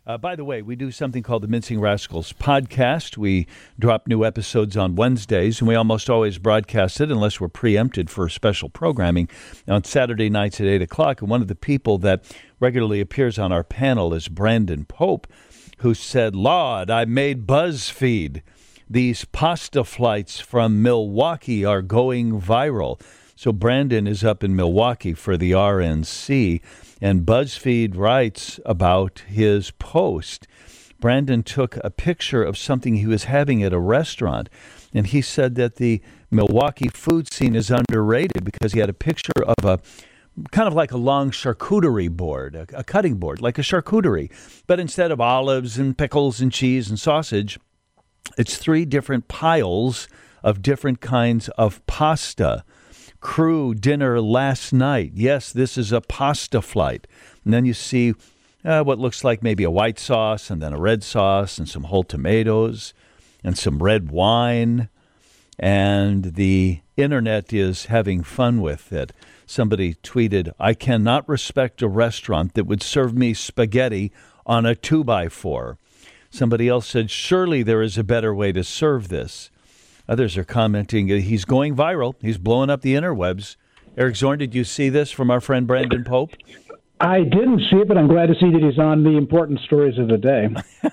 By the way, we do something called the Mincing Rascals podcast. We drop new episodes on Wednesdays, and we almost always broadcast it unless we're preempted for special programming on Saturday nights at 8 o'clock. And one of the people that regularly appears on our panel is Brandon Pope, who said, "Lord, I made BuzzFeed. These pasta flights from Milwaukee are going viral." So Brandon is up in Milwaukee for the RNC, and BuzzFeed writes about his post. Brandon took a picture of something he was having at a restaurant, and he said that the Milwaukee food scene is underrated because he had a picture of a kind of like a long charcuterie board, a cutting board, like a charcuterie. But instead of olives and pickles and cheese and sausage, it's 3 different piles of different kinds of pasta. Crew dinner last night. Yes, this is a pasta flight. And then you see what looks like maybe a white sauce and then a red sauce and some whole tomatoes and some red wine. And the internet is having fun with it. Somebody tweeted, "I cannot respect a restaurant that would serve me spaghetti on a 2x4. Somebody else said, "Surely there is a better way to serve this." Others are commenting, he's going viral. He's blowing up the interwebs. Eric Zorn, did you see this from our friend Brandon Pope? I didn't see it, but I'm glad to see that he's on the important stories of the day.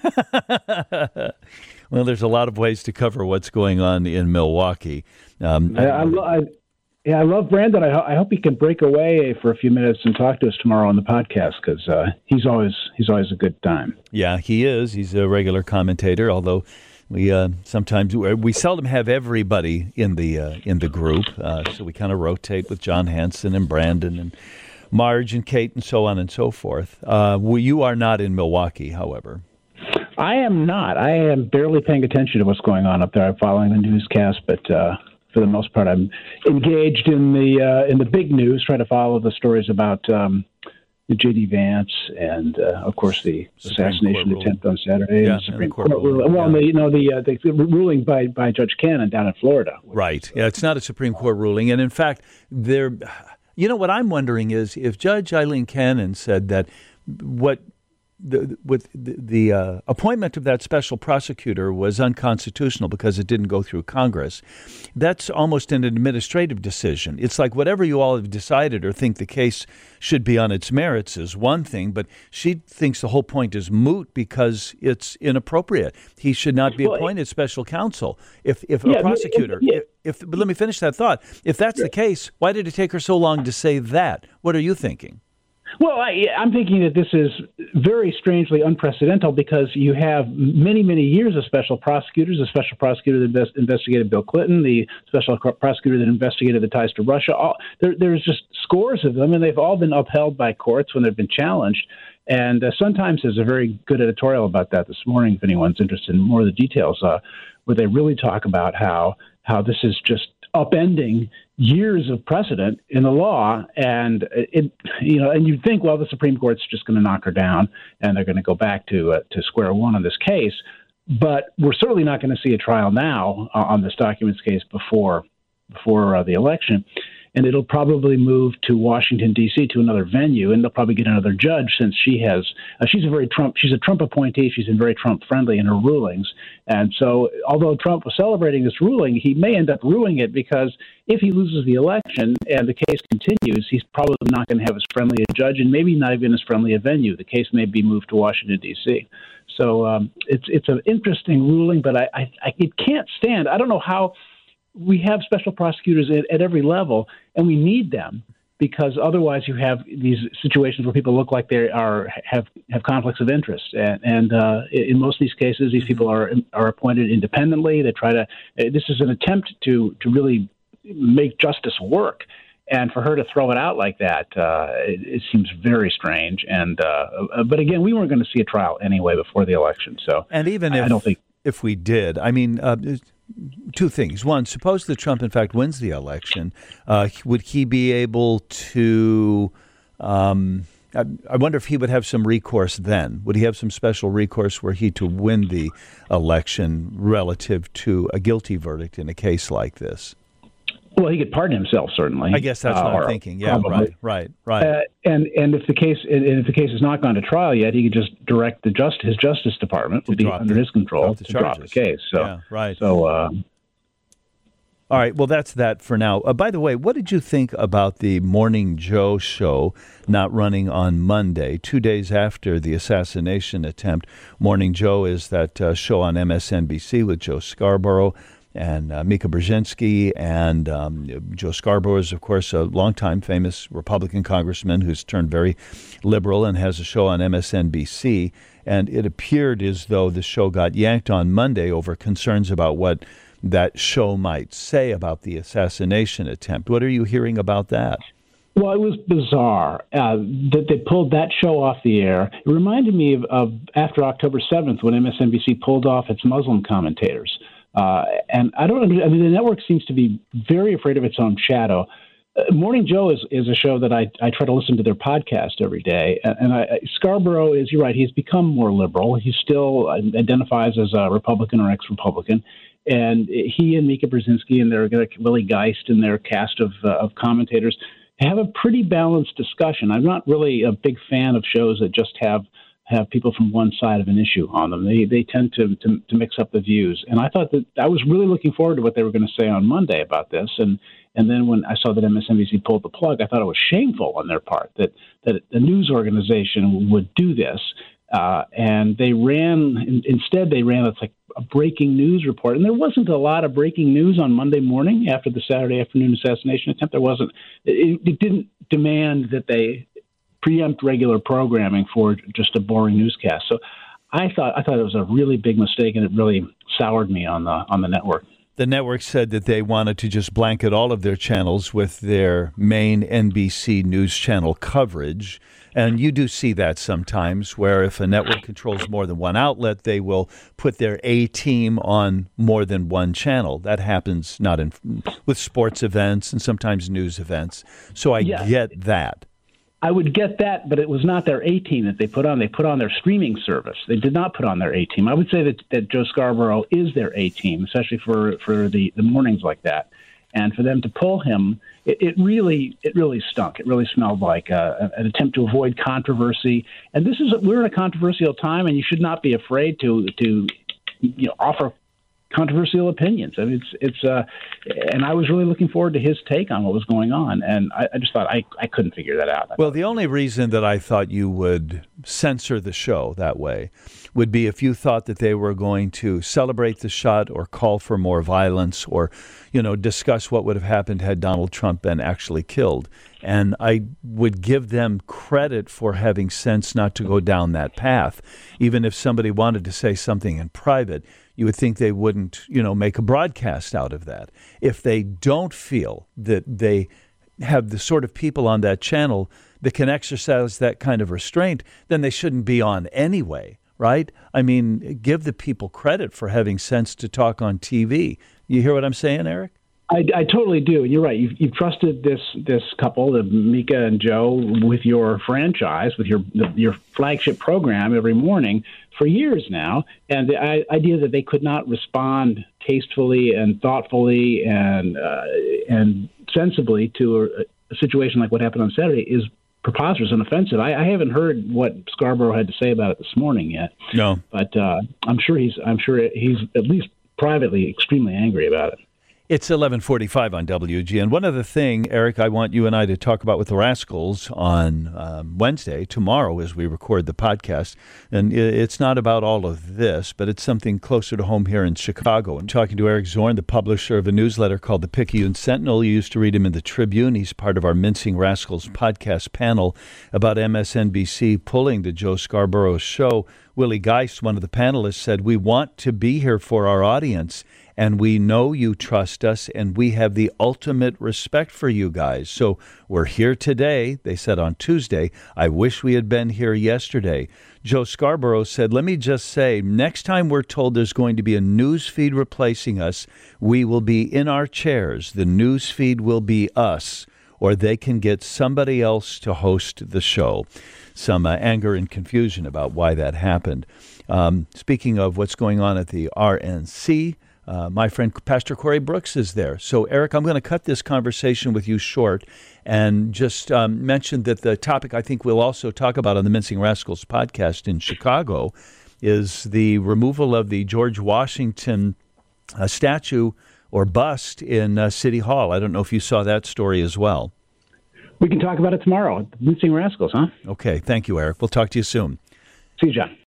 Well, there's a lot of ways to cover what's going on in Milwaukee. I love Brandon. I hope he can break away for a few minutes and talk to us tomorrow on the podcast because he's always a good time. Yeah, he is. He's a regular commentator, although we seldom have everybody in the group, so we kind of rotate with John Hanson and Brandon and Marge and Kate and so on and so forth. You are not in Milwaukee, however. I am not. I am barely paying attention to what's going on up there. I'm following the newscast, but for the most part, I'm engaged in the big news, trying to follow the stories about J.D. Vance and, of course, the assassination attempt on Saturday. Yeah, and the Supreme Court ruling. Well, the ruling by Judge Cannon down in Florida. Right. Yeah, it's not a Supreme Court ruling. And, in fact, what I'm wondering is if Judge Eileen Cannon said that the appointment of that special prosecutor was unconstitutional because it didn't go through Congress, that's almost an administrative decision. It's like whatever you all have decided or think the case should be on its merits is one thing, but she thinks the whole point is moot because it's inappropriate. He should not be appointed special counsel. If a prosecutor, but let me finish that thought. If that's the case, why did it take her so long to say that? What are you thinking? Well, I'm thinking that this is very strangely unprecedented because you have many, many years of special prosecutors, the special prosecutor that investigated Bill Clinton, the special prosecutor that investigated the ties to Russia. There's just scores of them, and they've all been upheld by courts when they've been challenged. And Sun-Times has a very good editorial about that this morning, if anyone's interested in more of the details, where they really talk about how this is just upending years of precedent in the law, and and you'd think, well, the Supreme Court's just going to knock her down, and they're going to go back to square one on this case. But we're certainly not going to see a trial now on this documents case before the election, and it'll probably move to Washington D.C. to another venue, and they'll probably get another judge since she's a Trump appointee. She's been very Trump friendly in her rulings, and so although Trump was celebrating this ruling, he may end up ruining it because if he loses the election and the case continues, he's probably not going to have as friendly a judge and maybe not even as friendly a venue. The case may be moved to Washington D.C. So it's an interesting ruling, but it can't stand. I don't know how. We have special prosecutors at every level, and we need them because otherwise you have these situations where people look like they have conflicts of interest. And in most of these cases, these people are appointed independently. They try to. This is an attempt to really make justice work. And for her to throw it out like that, it seems very strange. And but again, we weren't going to see a trial anyway before the election. So, and even if we did, I mean. Two things. One, suppose that Trump, in fact, wins the election. Would he be able to I wonder if he would have some recourse then. Would he have some special recourse were he to win the election relative to a guilty verdict in a case like this? Well, he could pardon himself, certainly. I guess that's what I'm thinking. Yeah, probably. right. And if the case has not gone to trial yet, he could just direct his Justice Department would be under his control to drop the case. So, yeah, right. So, all right. Well, that's that for now. By the way, what did you think about the Morning Joe show not running on Monday, 2 days after the assassination attempt? Morning Joe is that show on MSNBC with Joe Scarborough and Mika Brzezinski. And Joe Scarborough is, of course, a longtime famous Republican congressman who's turned very liberal and has a show on MSNBC. And it appeared as though the show got yanked on Monday over concerns about what that show might say about the assassination attempt. What are you hearing about that? Well, it was bizarre that they pulled that show off the air. It reminded me of after October 7th when MSNBC pulled off its Muslim commentators. And I mean, the network seems to be very afraid of its own shadow. Morning Joe is a show that I try to listen to their podcast every day. And Scarborough is, you're right, he's become more liberal. He still identifies as a Republican or ex-Republican. And he and Mika Brzezinski and their Willie Geist and their cast of commentators have a pretty balanced discussion. I'm not really a big fan of shows that just have people from one side of an issue on them. They tend to mix up the views. And I thought that I was really looking forward to what they were going to say on Monday about this. And then when I saw that MSNBC pulled the plug, I thought it was shameful on their part that a news organization would do this. And they ran it's like a breaking news report. And there wasn't a lot of breaking news on Monday morning after the Saturday afternoon assassination attempt. There wasn't. It didn't demand that they preempt regular programming for just a boring newscast. So I thought it was a really big mistake, and it really soured me on the network. The network said that they wanted to just blanket all of their channels with their main NBC News Channel coverage. And you do see that sometimes, where if a network controls more than one outlet, they will put their A-team on more than one channel. That happens with sports events and sometimes news events. So I get that. I would get that, but it was not their A-team that they put on. They put on their streaming service. They did not put on their A-team. I would say that Joe Scarborough is their A-team, especially for the mornings like that. And for them to pull him, it really stunk. It really smelled like an attempt to avoid controversy. And we're in a controversial time, and you should not be afraid to offer controversial opinions. I mean, and I was really looking forward to his take on what was going on, and I just thought I couldn't figure that out. Well, the only reason that I thought you would censor the show that way would be if you thought that they were going to celebrate the shot or call for more violence or, discuss what would have happened had Donald Trump been actually killed. And I would give them credit for having sense not to go down that path. Even if somebody wanted to say something in private, you would think they wouldn't, make a broadcast out of that. If they don't feel that they have the sort of people on that channel that can exercise that kind of restraint, then they shouldn't be on anyway, right? I mean, give the people credit for having sense to talk on TV. You hear what I'm saying, Eric? I totally do. You're right. You've trusted this couple, the Mika and Joe, with your franchise, with your flagship program every morning for years now. And the idea that they could not respond tastefully and thoughtfully and sensibly to a situation like what happened on Saturday is preposterous and offensive. I haven't heard what Scarborough had to say about it this morning yet. No, but I'm sure he's at least privately extremely angry about it. It's 11:45 on WGN. One other thing, Eric, I want you and I to talk about with the Rascals on Wednesday, tomorrow, as we record the podcast. And it's not about all of this, but it's something closer to home here in Chicago. I'm talking to Eric Zorn, the publisher of a newsletter called the Picayune Sentinel. You used to read him in the Tribune. He's part of our Mincing Rascals podcast panel about MSNBC pulling the Joe Scarborough show. Willie Geist, one of the panelists, said, "We want to be here for our audience, and we know you trust us, and we have the ultimate respect for you guys. So we're here today," they said on Tuesday. "I wish we had been here yesterday." Joe Scarborough said, "Let me just say, next time we're told there's going to be a news feed replacing us, we will be in our chairs. The news feed will be us, or they can get somebody else to host the show." Some anger and confusion about why that happened. Speaking of what's going on at the RNC, My friend Pastor Corey Brooks is there. So, Eric, I'm going to cut this conversation with you short and just mention that the topic I think we'll also talk about on the Mincing Rascals podcast in Chicago is the removal of the George Washington statue or bust in City Hall. I don't know if you saw that story as well. We can talk about it tomorrow. Mincing Rascals, huh? Okay. Thank you, Eric. We'll talk to you soon. See you, John.